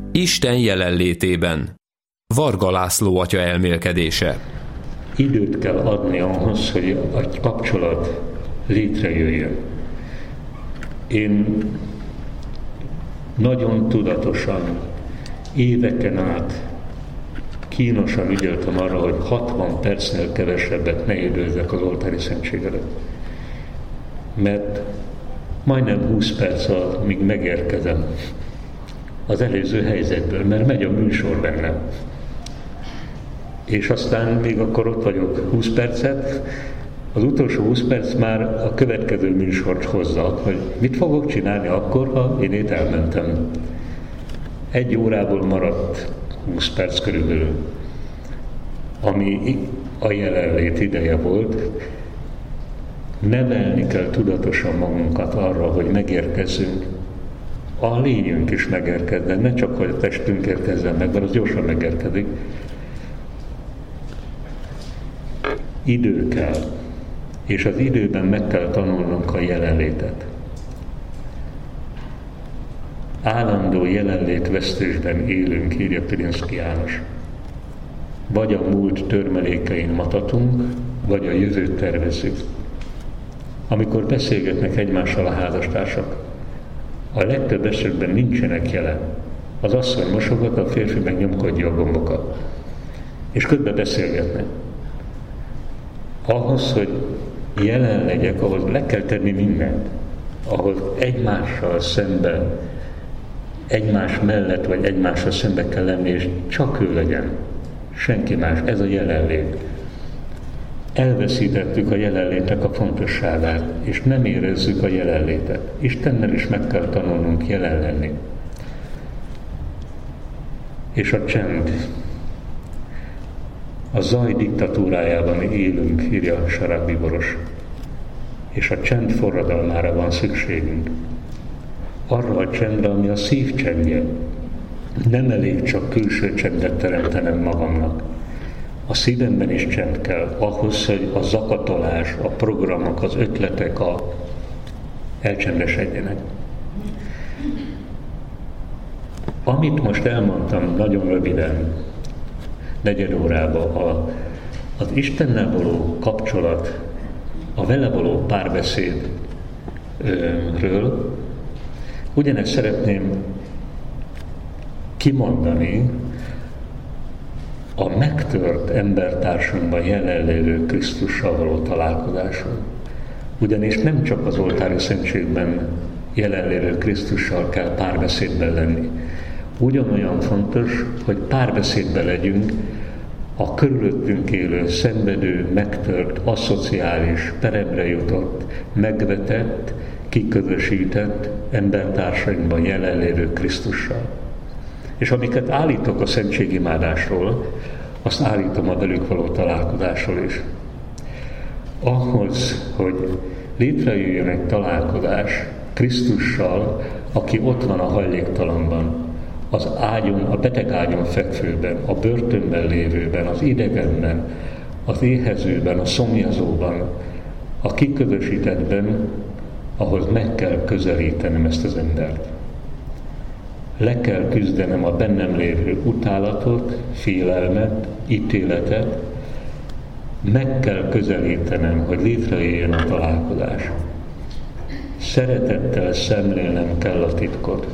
Isten jelenlétében. Varga László atya elmélkedése. Időt kell adni ahhoz, hogy a kapcsolat létrejöjjön. Én nagyon tudatosan, éveken át kínosan ügyeltem arra, hogy 60 percnél kevesebbet ne időzzek az oltári szentség előtt. Mert majdnem 20 perc alatt, míg megérkezem az előző helyzetből, mert megy a műsor bennem. És aztán még akkor ott vagyok 20 percet, az utolsó 20 perc már a következő műsort hozza, hogy mit fogok csinálni akkor, ha én itt elmentem. 1 órából maradt 20 perc körülbelül, ami a jelenlét ideje volt. Nevelni kell tudatosan magunkat arra, hogy megérkezzünk. A lényünk is megérkezzen, ne csak, hogy a testünk érkezzen meg, mert az gyorsan megérkezik. Idő kell, és az időben meg kell tanulnunk a jelenlétet. Állandó jelenlétvesztésben élünk, írja Pirinszky János. Vagy a múlt törmelékein matatunk, vagy a jövőt tervezzük. Amikor beszélgetnek egymással a házastársak, a legtöbb esetben nincsenek jelen. Az asszony mosogat, a férfi meg nyomkodja a gombokat. És közben beszélgetnek. Ahhoz, hogy jelen legyek, ahhoz le kell tenni mindent. Ahhoz egymással szemben, egymás mellett vagy egymással szembe kell lenni, és csak ő legyen. Senki más. Ez a jelenlét. Elveszítettük a jelenlétnek a fontosságát, és nem érezzük a jelenlétet. Istennel is meg kell tanulnunk jelen lenni. És a csend. A zaj diktatúrájában élünk, írja Sarák Bíboros. És a csend forradalmára van szükségünk. Arra a csendre, ami a szív csendje. Nem elég csak külső csendet teremtenem magamnak. A szívemben is csend kell, ahhoz, hogy a zakatolás, a programok, az ötletek elcsendesedjenek. Amit most elmondtam nagyon röviden, 4 órában, az Istennel való kapcsolat, a vele való párbeszédről, ugyanezt szeretném kimondani a megtört embertársunkban jelenlévő Krisztussal való találkozáson. Ugyanis nem csak az oltári szentségben jelenlévő Krisztussal kell párbeszédben lenni. Ugyanolyan fontos, hogy párbeszédben legyünk a körülöttünk élő, szenvedő, megtört, aszociális, peremre jutott, megvetett, kiközösített embertársainkban jelenlévő Krisztussal. És amiket állítok a szentségimádásról, azt állítom a velük való találkozásról is. Ahhoz, hogy létrejöjjön egy találkozás Krisztussal, aki ott van a hajléktalanban, az ágyon, a beteg ágyon fekvőben, a börtönben lévőben, az idegenben, az éhezőben, a szomjazóban, a kiközösítettben, ahhoz meg kell közelítenem ezt az embert. Le kell küzdenem a bennem lévő utálatot, félelmet, ítéletet, meg kell közelítenem, hogy létrejöjjön a találkozás. Szeretettel szemlélnem kell a titkot.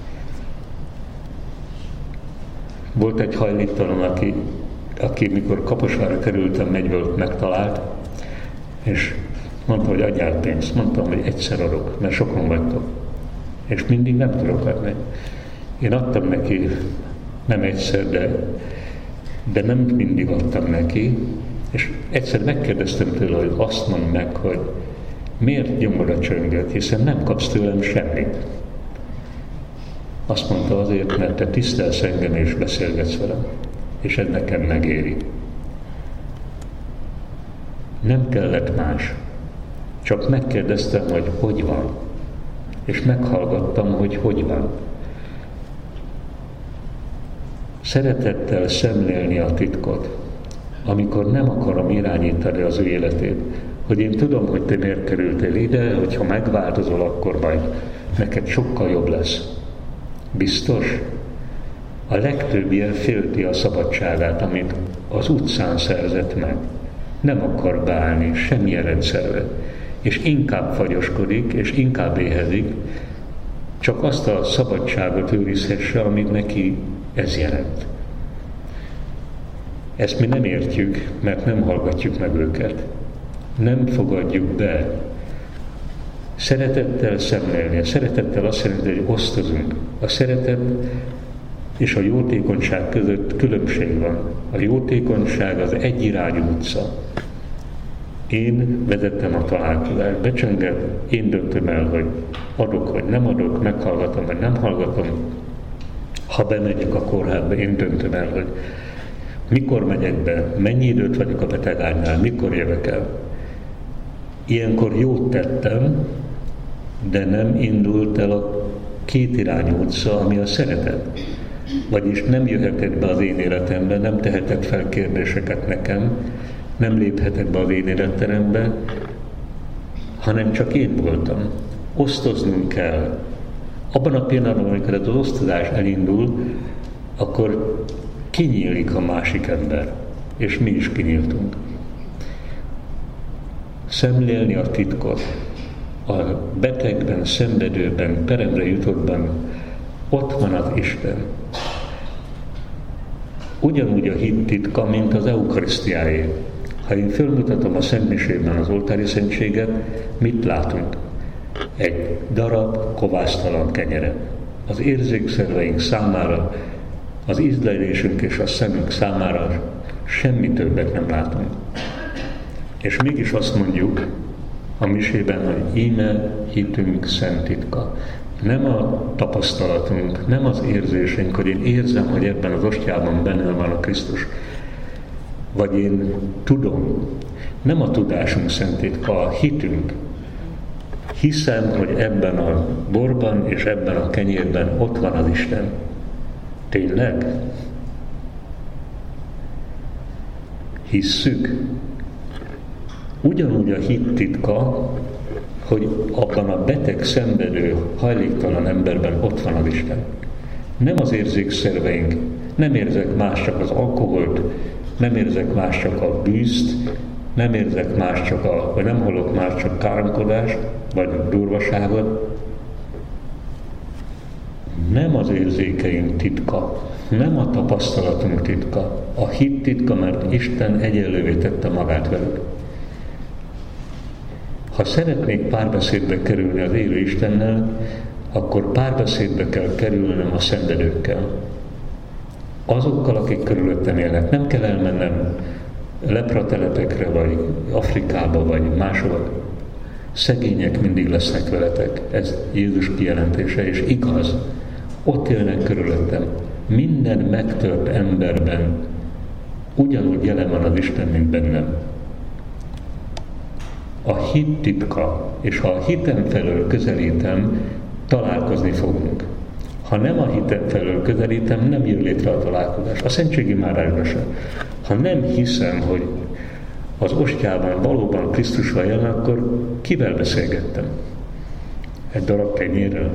Volt egy hajléktalan, aki mikor Kaposvárra kerültem, Megyvölt megtalált, és mondta, hogy adjál pénzt. Mondtam, hogy egyszer adok, mert sokan vagytok. És mindig nem tudok adni. Én adtam neki, nem egyszer, de nem mindig adtam neki, és egyszer megkérdeztem tőle, hogy azt mondd meg, hogy miért nyomod a csönget, hiszen nem kapsz tőlem semmit. Azt mondta, azért, mert te tisztelsz engem és beszélgetsz velem, és ez nekem megéri. Nem kellett más, csak megkérdeztem, hogy van, és meghallgattam, hogy van. Szeretettel szemlélni a titkot, amikor nem akarom irányítani az ő életét, hogy én tudom, hogy te miért kerültél ide, hogyha megváltozol, akkor majd neked sokkal jobb lesz. Biztos? A legtöbb ilyen félti a szabadságát, amit az utcán szerzett meg. Nem akar beállni semmilyen rendszerbe, és inkább fagyoskodik, és inkább éhezik, csak azt a szabadságot őrizhesse, amit neki ez jelent. Ezt mi nem értjük, mert nem hallgatjuk meg őket. Nem fogadjuk be. Szeretettel szemlélni. A szeretettel azt jelenti, hogy osztozunk. A szeretet és a jótékonyság között különbség van. A jótékonyság az egyirányú utca. Én vezettem a találkozást, becsenged, én döntöm el, hogy adok, vagy nem adok, meghallgatom, vagy nem hallgatom. Ha bemegyek a kórházba, én döntöm el, hogy mikor megyek be, mennyi időt vagyok a betegágynál, mikor jövök el. Ilyenkor jót tettem, de nem indult el a kétirányú utca, ami a szeretet. Vagyis nem jöhetett be az én életembe, nem tehetett fel kérdéseket nekem, nem léphetett be az én életterembe, hanem csak én voltam. Osztoznunk kell. Abban a pillanatban, amikor ez az osztozás elindul, akkor kinyílik a másik ember, és mi is kinyíltunk. Szemlélni a titkot. A betegben, szenvedőben, peremre jutottban ott van az Isten. Ugyanúgy a hit titka, mint az eukarisztiáé. Ha én fölmutatom a szentmisében az oltári szentséget, mit látunk? Egy darab kovásztalan kenyeret. Az érzékszerveink számára, az ízlelésünk és a szemünk számára semmi többet nem látunk. És mégis azt mondjuk a misében, hogy íme hitünk szent titka. Nem a tapasztalatunk, nem az érzésünk, hogy én érzem, hogy ebben az ostjában benne van a Krisztus. Vagy én tudom. Nem a tudásunk szent titka, a hitünk. Hiszem, hogy ebben a borban és ebben a kenyérben ott van az Isten. Tényleg? Hisszük? Ugyanúgy a hit titka, hogy abban a beteg, szenvedő, hajléktalan emberben ott van az Isten. Nem az érzékszerveink, nem érzek más csak az alkoholt, nem érzek más csak a bűzt, nem érzek más csak vagy nem hallok más csak káromkodást, vagy durvaságot. Nem az érzékeink titka, nem a tapasztalatunk titka, a hit titka, mert Isten egyenlővé tette magát velük. Ha szeretnék párbeszédbe kerülni az élő Istennel, akkor párbeszédbe kell kerülnöm a szenvedőkkel. Azokkal, akik körülöttem élnek. Nem kell elmennem lepratelepekre, vagy Afrikába, vagy máshova. Szegények mindig lesznek veletek. Ez Jézus kijelentése, és igaz. Ott élnek körülöttem. Minden megtört emberben ugyanúgy jelen van az Isten, mint bennem. A hit titka, és ha a hitem felől közelítem, találkozni fogunk. Ha nem a hitem felől közelítem, nem jön létre a találkozás. A szentségi imádásban sem. Ha nem hiszem, hogy az ostjában valóban Krisztus van jelen, akkor kivel beszélgettem? Egy darab kenyérrel?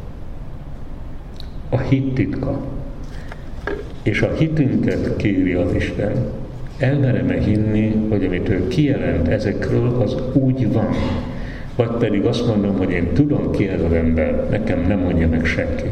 A hit titka. És a hitünket kéri az Isten. Elmerem-e hinni, hogy amit ő kijelent ezekről, az úgy van? Vagy pedig azt mondom, hogy én tudom ki ez az ember, nekem nem mondja meg senki.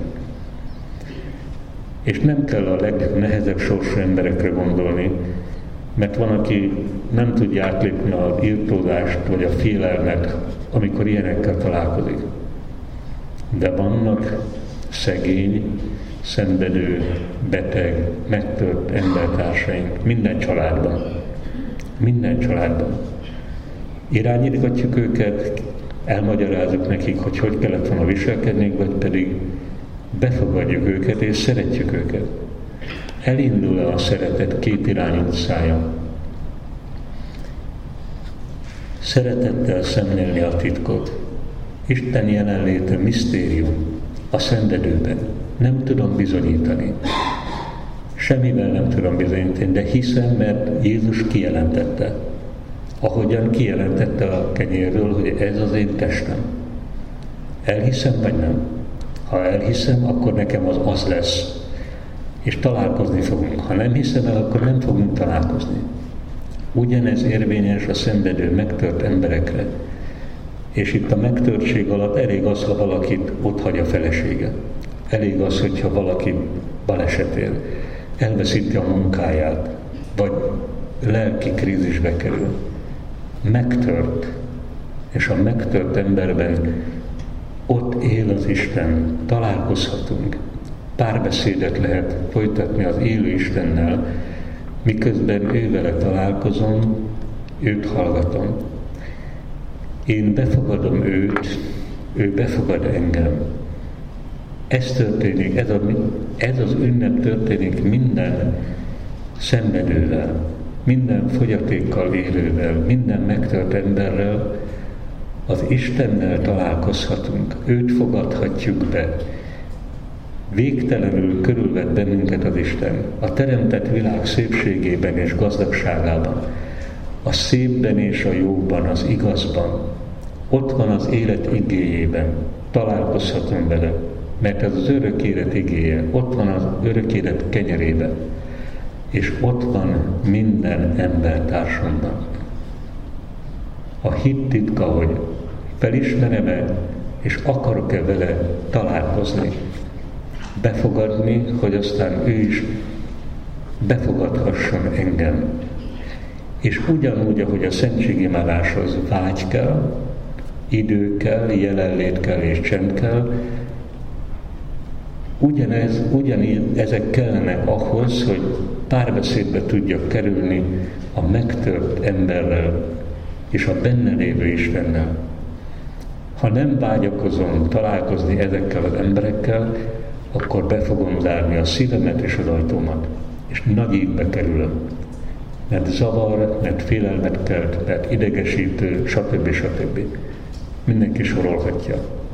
És nem kell a legnehezebb sorsú emberekre gondolni, mert van, aki nem tudja átlépni az irtózást vagy a félelmet, amikor ilyenekkel találkozik. De vannak szegény, szenvedő, beteg, megtört embertársaink minden családban. Minden családban. Irányítgatjuk őket, elmagyarázzuk nekik, hogy hogy kellett volna viselkedni, vagy pedig befogadjuk őket és szeretjük őket. Elindul-e a szeretet két irányú utcája? Szeretettel szemlélni a titkot. Isten jelenléte misztérium a szenvedőben. Nem tudom bizonyítani. Semmivel nem tudom bizonyítani, de hiszem, mert Jézus kijelentette. Ahogyan kijelentette a kenyérről, hogy ez az én testem. Elhiszem, vagy nem? Ha elhiszem, akkor nekem az lesz. és találkozni fogunk. Ha nem hiszem el, akkor nem fogunk találkozni. Ugyanez érvényes a szenvedő, megtört emberekre. És itt a megtörtség alatt elég az, ha valakit otthagy a felesége. Elég az, hogyha valaki balesetél, elveszíti a munkáját, vagy lelki krízisbe kerül. Megtört. És a megtört emberben ott él az Isten, találkozhatunk. Párbeszédet lehet folytatni az élő Istennel, miközben ő vele találkozom, őt hallgatom. Én befogadom őt, ő befogad engem. Ez történik, ez az ünnep történik minden szenvedővel, minden fogyatékkal élővel, minden megtört emberrel. Az Istennel találkozhatunk, őt fogadhatjuk be. Végtelenül körülvett bennünket az Isten, a teremtett világ szépségében és gazdagságában, a szépben és a jóban, az igazban. Ott van az élet igéjében, találkozhatunk vele, mert ez az örök élet igéje, ott van az örök élet kenyerében, és ott van minden embertársamban. A hit titka, hogy felismerem-e, és akarok-e vele találkozni, befogadni, hogy aztán ő is befogadhasson engem. És ugyanúgy, ahogy a szentségimádáshoz vágy kell, idő kell, jelenlét kell és csend kell, ugyanígy ezek kellenek ahhoz, hogy párbeszédbe tudjak kerülni a megtört emberrel és a benne lévő Istennel. Ha nem vágyakozom találkozni ezekkel az emberekkel, akkor be fogom zárni a szívemet és az ajtómat, és nagy ívbe kerülöm. Mert zavar, mert félelmet kelt, mert idegesítő, stb. Stb. Mindenki sorolhatja.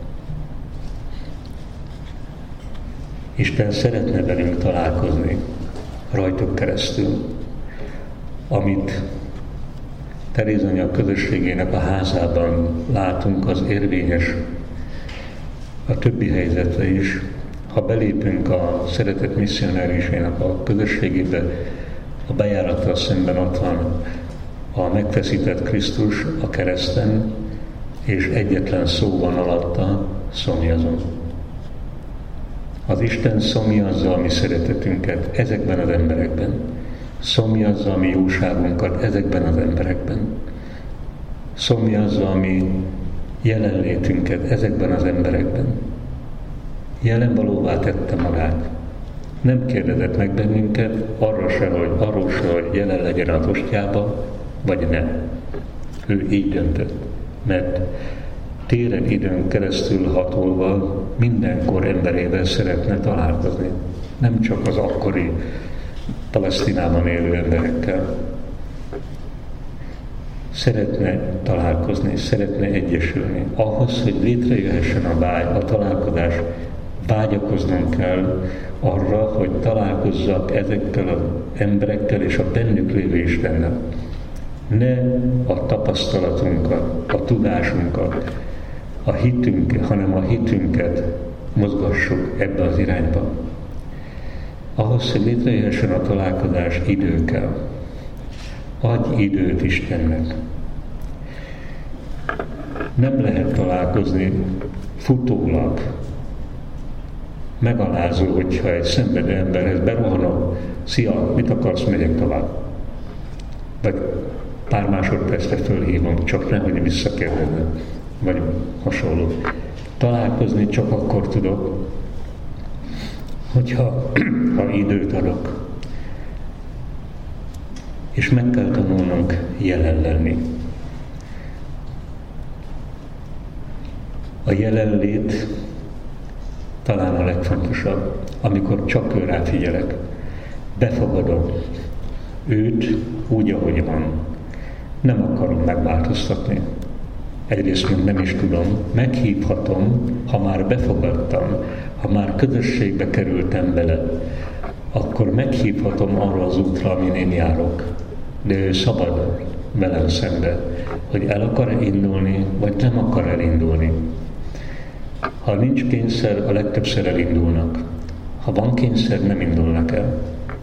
Isten szeretne velünk találkozni rajtuk keresztül, amit Teréz anya közösségének a házában látunk, az érvényes a többi helyzetre is. Ha belépünk a szeretett misszionáriusének a közösségébe, a bejárattal szemben ott van a megfeszített Krisztus a kereszten, és egyetlen szó van alatta, szomjazom. Az Isten szomjazza a mi szeretetünket ezekben az emberekben. Szomjazza a mi jóságunkat ezekben az emberekben. Szomjazza a mi jelenlétünket ezekben az emberekben. Jelenvalóvá tette magát. Nem kérdezett meg bennünket arról se, hogy jelen legyen az ostjába, vagy ne. Ő így döntött, mert téren időn keresztül hatolva mindenkor emberével szeretne találkozni. Nem csak az akkori Palesztinában élő emberekkel. Szeretne találkozni, szeretne egyesülni. Ahhoz, hogy létrejöhessen a vágy, a találkozás, vágyakoznom kell arra, hogy találkozzak ezekkel az emberekkel és a bennük lévő Istennel. Ne a tapasztalatunkat, a tudásunkat, a hitünket, hanem a hitünket mozgassuk ebbe az irányba. Ahhoz, hogy létrejöhessen a találkozás, idő kell. Adj időt Istennek. Nem lehet találkozni futólag. Megalázó, hogyha egy szenvedő emberhez berohanok, szia, mit akarsz, megyek tovább. Vagy pár másodpercre fölhívom, csak nehogy visszakérdezem, vagy hasonló. Találkozni csak akkor tudok, hogyha időt adok. És meg kell tanulnunk jelen lenni. A jelenlét talán a legfontosabb, amikor csak őrá figyelek. Befogadom őt úgy, ahogy van. Nem akarom megváltoztatni. Egyrészt még nem is tudom, meghívhatom, ha már befogadtam, ha már közösségbe kerültem vele, akkor meghívhatom arra az útra, amin én járok. De ő szabad velem szembe, hogy el akar indulni, vagy nem akar elindulni. Ha nincs kényszer, a legtöbbször elindulnak. Ha van kényszer, nem indulnak el.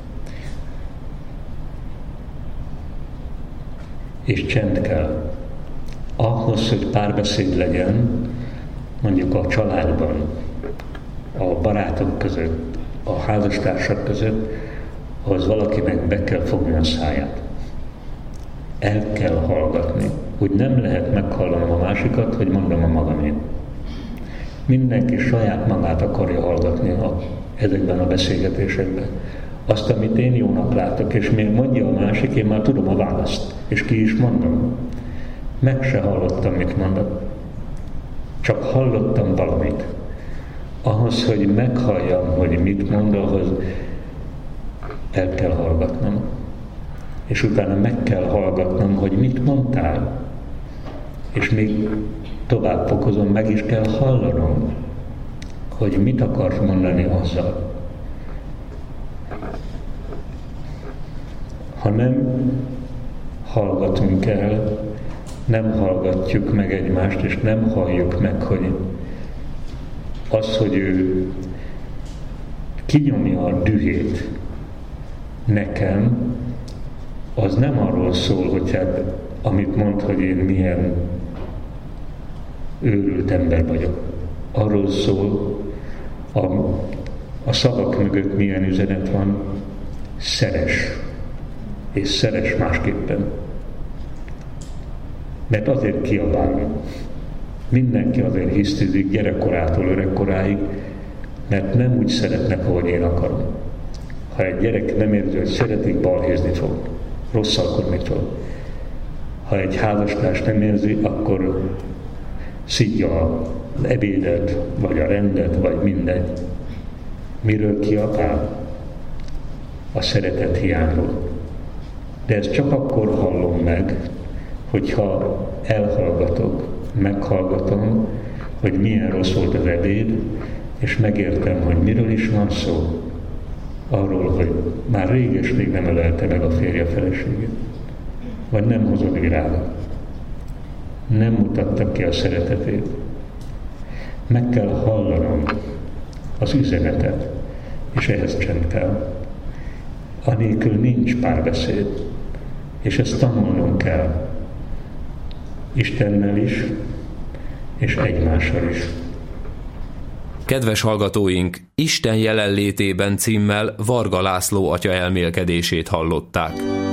És csend kell. Ahhoz, hogy párbeszéd legyen, mondjuk a családban, a barátok között, a házastársak között, ahhoz valakinek be kell fogni a száját. El kell hallgatni. Úgy nem lehet meghallanom a másikat, hogy mondom a magamét. Mindenki saját magát akarja hallgatni ezekben a beszélgetésekben. Azt, amit én jónak látok, és még mondja a másik, én már tudom a választ, és ki is mondom. Meg se hallottam, mit mondok. Csak hallottam valamit. Ahhoz, hogy meghalljam, hogy mit mond, ahhoz el kell hallgatnom. És utána meg kell hallgatnom, hogy mit mondtál. És még tovább fokozom, meg is kell hallanom, hogy mit akarsz mondani azzal. Ha nem hallgatunk el, nem hallgatjuk meg egymást, és nem halljuk meg, hogy az, hogy ő kinyomja a dühét nekem, az nem arról szól, hogy hát, amit mond, hogy én milyen őrült ember vagyok. Arról szól, a szavak mögött milyen üzenet van, szeres. És szeres másképpen. Mert azért kiabálni. Mindenki azért hisztizik gyerekkorától öregkoráig, mert nem úgy szeretnek, ahogy én akarom. Ha egy gyerek nem érzi, hogy szeretik, balhézni fog. Rosszalkodni fog. Ha egy házastárs nem érzi, akkor szidja az ebédet, vagy a rendet, vagy mindegy. Miről kiabál? A szeretet hiányról. De ezt csak akkor hallom meg, hogyha elhallgatok, meghallgatom, hogy milyen rossz volt az ebéd, és megértem, hogy miről is van szó. Arról, hogy már réges-rég nem ölelte meg a férje feleségét. Vagy nem hozott virágot. Nem mutatta ki a szeretetét. Meg kell hallanom az üzenetet, és ehhez csend kell. Anélkül nincs párbeszéd, és ezt tanulnunk kell. Istennel is, és egymással is. Kedves hallgatóink, Isten jelenlétében címmel Varga László atya elmélkedését hallották.